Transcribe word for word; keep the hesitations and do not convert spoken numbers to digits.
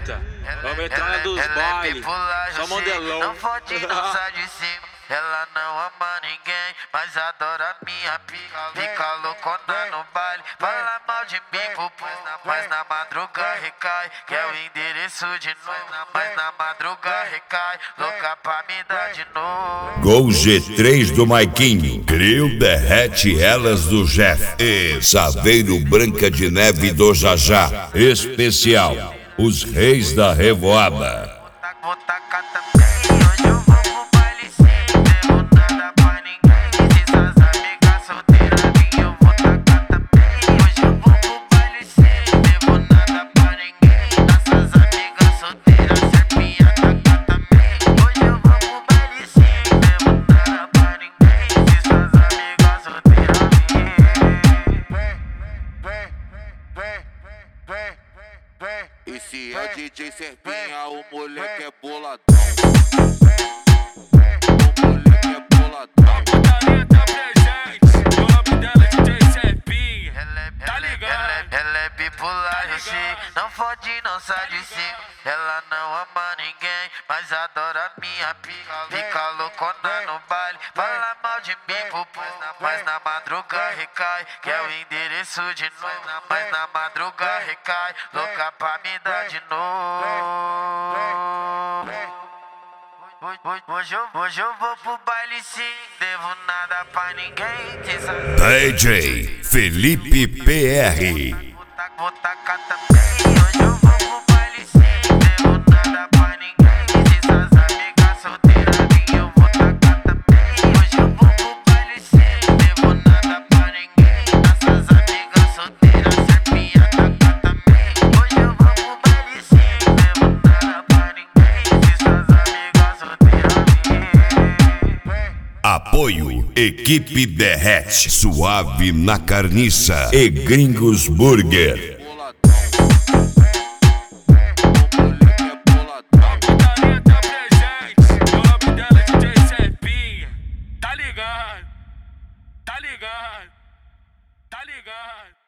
Eita, vamos entrar na dos bailes, só modelão. Não fode, não sai de cima. Ela não ama ninguém, mas adora minha pica. Fica loucona no baile, fala mal de mim, pupus. Mas na madruga recai, quer o endereço de novo. Mas na madruga recai, louca pra me dar de novo. Gol G três do Maiquinho, Grill derrete elas do Jeff e Saveiro Branca de Neve do Jajá. Especial, os reis da revoada. Vou tacar também, hoje eu vou pro baile sim. Devo nada pra ninguém, se suas amigas solteiras vir eu vou tacar também. Hoje eu vou pro baile sim, devo nada pra ninguém. Nossas amigas solteiras serpinha tacar também. Hoje eu vou pro baile sim, devo nada pra ninguém, se suas amigas solteiras vir. Esse é o D J Serpinha, o moleque é boladão. O moleque é boladão. A putaria tá presente, o nome dela é D J Serpinha. Tá ligado? Ela é bipolar, eu sei. Não fode, não sai de cima. Ela não ama ninguém, mas adora minha pica. Fica loucona no baile, fala mal de mim, pupus. Mas na madruga recai, quer o endereço de novo. Mas na madruga recai, louca pra me dar de novo. Hoje eu, hoje eu vou pro baile sim, devo nada pra ninguém. D J Felipe P R. Vou tacar também, hoje eu vou pro baile sim, devo nada pra ninguém. Se suas amigas solteiras vir eu vou tacar também. Hoje eu vou pro baile sim, devo nada pra ninguém. Nossas amigas solteiras serpinha tacar também. Hoje eu vou pro baile sim, devo nada pra ninguém. Se suas amigas solteiras vir. Apoio Equipe Derrete, Suave na Carniça e Gringos Burger. A putaria tá presente, o nome dela é D J Serpinha. Tá ligado? Tá ligado? Tá ligado?